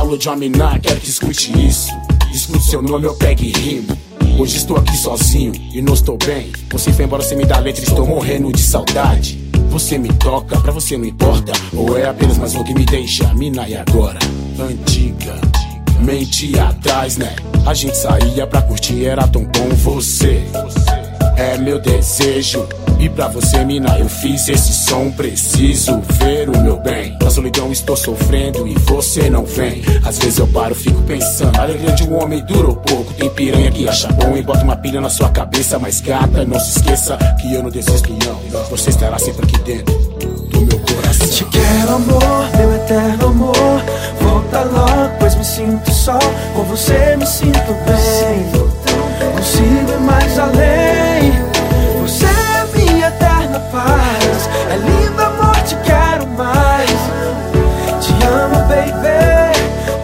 falo de aminar, quero que escute isso. Escute seu nome, eu pego e rimo. Hoje estou aqui sozinho e não estou bem. Você foi embora, você me dá letra, estou morrendo de saudade. Você me toca, pra você não importa, ou é apenas mais um que me deixa? Mina, e agora? Antiga, mente atrás, né? A gente saía pra curtir, era tão bom. Você é meu desejo, e pra você, mina, eu fiz esse som. Preciso ver o meu bem. Na solidão estou sofrendo e você não vem. Às vezes eu paro, fico pensando, a alegria de um homem durou pouco. Tem piranha que acha bom e bota uma pilha na sua cabeça. Mas gata, não se esqueça que eu não desisto não. Você estará sempre aqui dentro do meu coração. Te quero, amor, meu eterno amor. Volta logo, pois me sinto só. Com você me sinto bem. Consigo ir mais além. Você é minha eterna paz. É lindo, amor, te quero mais. Te amo, baby,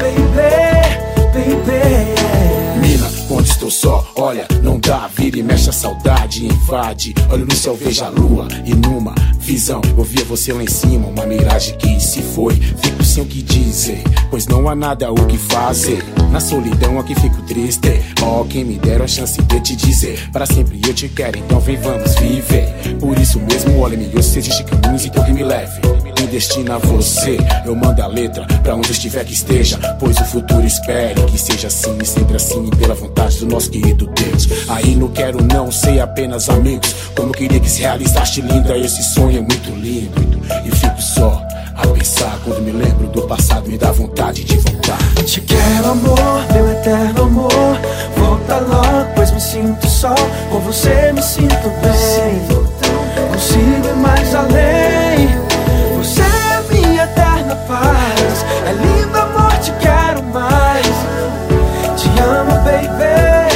baby, baby. Mina, quando estou só, olha, não dá, vira e mexe, a saudade invade. Olho no céu, vejo a lua e numa visão eu via você lá em cima, uma miragem que se foi. Fico sem o que dizer, pois não há nada o que fazer. Na solidão aqui fico triste. Oh, quem me dera a chance de te dizer para sempre eu te quero, então vem, vamos viver. Por isso mesmo, olha-me, eu sei existe caminhos, então que me leve. Me destina a você, eu mando a letra pra onde estiver que esteja, pois o futuro espere que seja assim e sempre assim, pela vontade do nosso querido Deus. Aí não quero não ser apenas amigos, como eu queria que se realizasse, linda, esse sonho é muito lindo. E fico só a pensar quando me lembro do passado, me dá vontade de voltar. Te quero, amor, meu eterno amor. Volta logo, pois me sinto só. Com você me sinto bem. Consigo ir mais além. Você é minha eterna paz. É lindo, amor, te quero mais. Te amo, baby,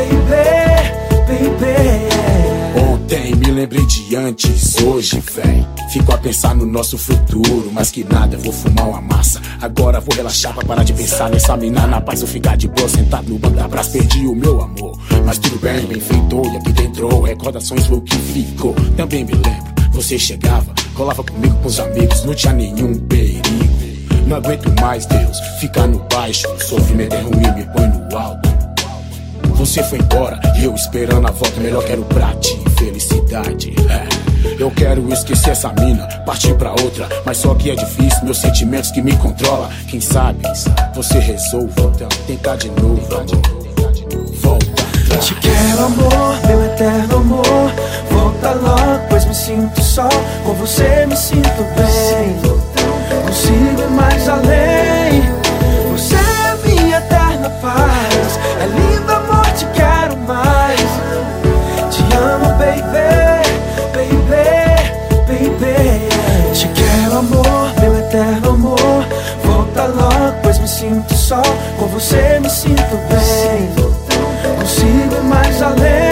baby, baby. Ontem me lembrei de antes, hoje, véi. Fico a pensar no nosso futuro, mas que nada, vou fumar uma massa. Agora vou relaxar pra parar de pensar nessa mina. Na paz eu ficar de boa, sentado no banco da praça. Perdi o meu amor, mas tudo bem, bem feito. E a vida entrou, recordações foi o que ficou. Também me lembro, você chegava, colava comigo com os amigos, não tinha nenhum perigo. Não aguento mais, Deus, ficar no baixo. O sofrimento é ruim, me põe no alto. Você foi embora, eu esperando a volta. Melhor quero pra ti, felicidade. Eu quero esquecer essa mina, partir pra outra. Mas só que é difícil, meus sentimentos que me controlam. Quem sabe você resolva, então tentar de novo, amor. Volta atrás. Te quero, amor, meu eterno amor. Volta logo, pois me sinto só. Com você me sinto bem. Consigo ir mais além. Você é minha eterna paz. É lindo, amor, te quero mais. Te amo, baby, baby, baby. Te quero, amor, meu eterno amor. Volta logo, pois me sinto só. Com você me sinto bem. Consigo ir mais além.